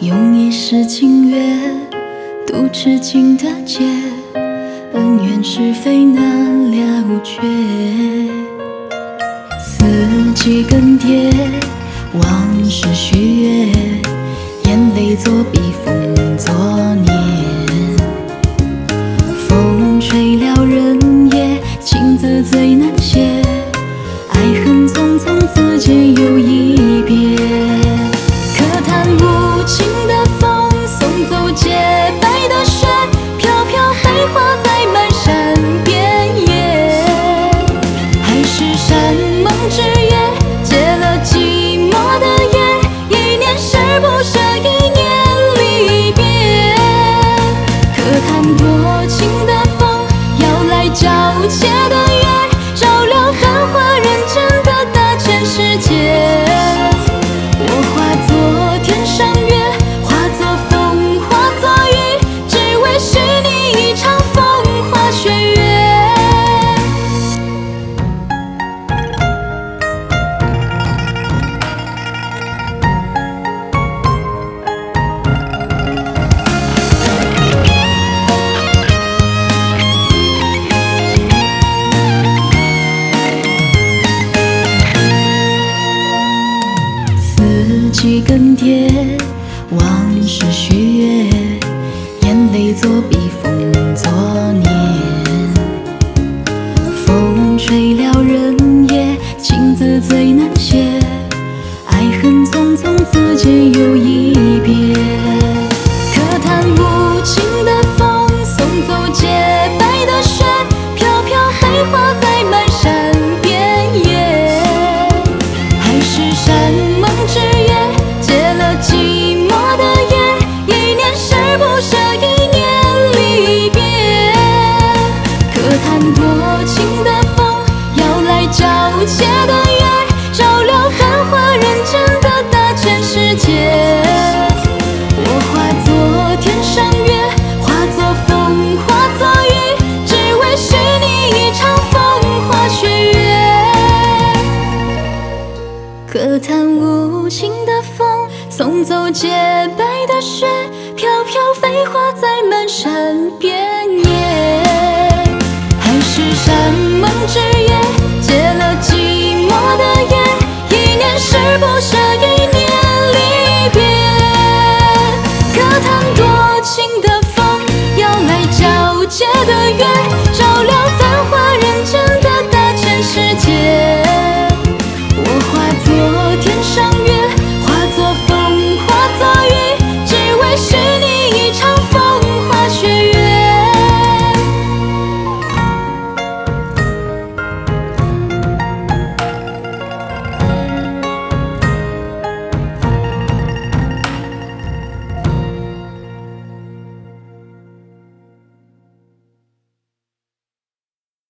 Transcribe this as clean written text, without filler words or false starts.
用一世情约度痴情的劫，恩怨是非难了却。四季更迭，往事续约，眼泪作笔，风作念。风吹了人也，情字最难写。爱恨匆匆，此间又一别。可叹无情的风，送走洁白的雪，飘飘黑花在满山遍野。海誓山盟之约，结了寂寞的夜，一念誓不舍，一念离别。可叹多情的风，要来皎洁的月，照亮繁华人间的大千世界。我化作天上月，化作风，化作雨，只为许你一场风花雪月。四季更迭，往事续约，眼泪作笔，风作念。风吹了人也，情字最难写。爱恨匆匆，此间又一别。可叹无情的风，送走洁白的雪，飘飘黑花在满山遍野。海誓山盟之约，结了寂寞的夜，一念誓不舍，一念离别。可叹多情的风，要来皎洁的月，照亮繁华人间的大千世界。我化作天上月，化作风，化作雨，只为许你一场风花雪月。可叹无情的风，送走洁白的雪，